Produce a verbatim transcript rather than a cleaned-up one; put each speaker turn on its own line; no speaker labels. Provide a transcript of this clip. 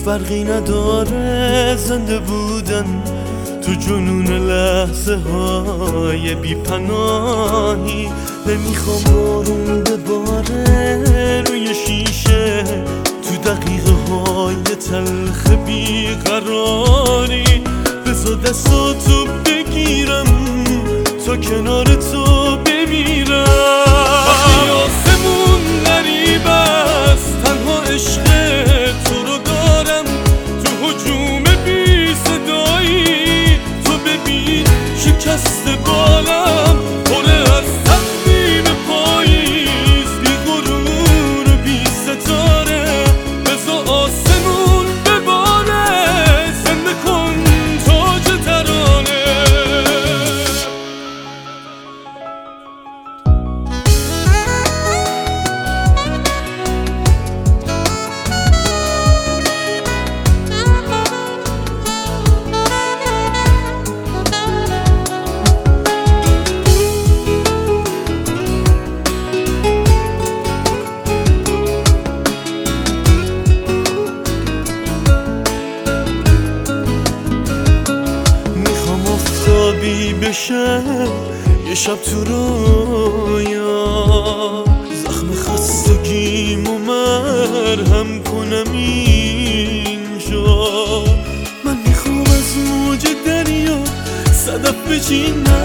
فرقی نداره زنده بودن تو جنون لحظه های بی پناهی. نمیخوام بارون بباره روی شیشه تو دقیقه های تلخ بیقراری. بذار دستاتو بگیرم تا کنار تو بمیرم. وقتی آسمون غریب است تنها عشق تو رو دارم تو هجوم بی صدایی. تو ببین شکست بالم پره از تقویم پاییز، بی غرور و بی ستاره. بذار آسمون بباره زنده کن تاج ترانه. بشه یه شب تو رویا زخم خستگیمو مرهم کنم اینجا. من میخوام از موج دریا صدف بچینم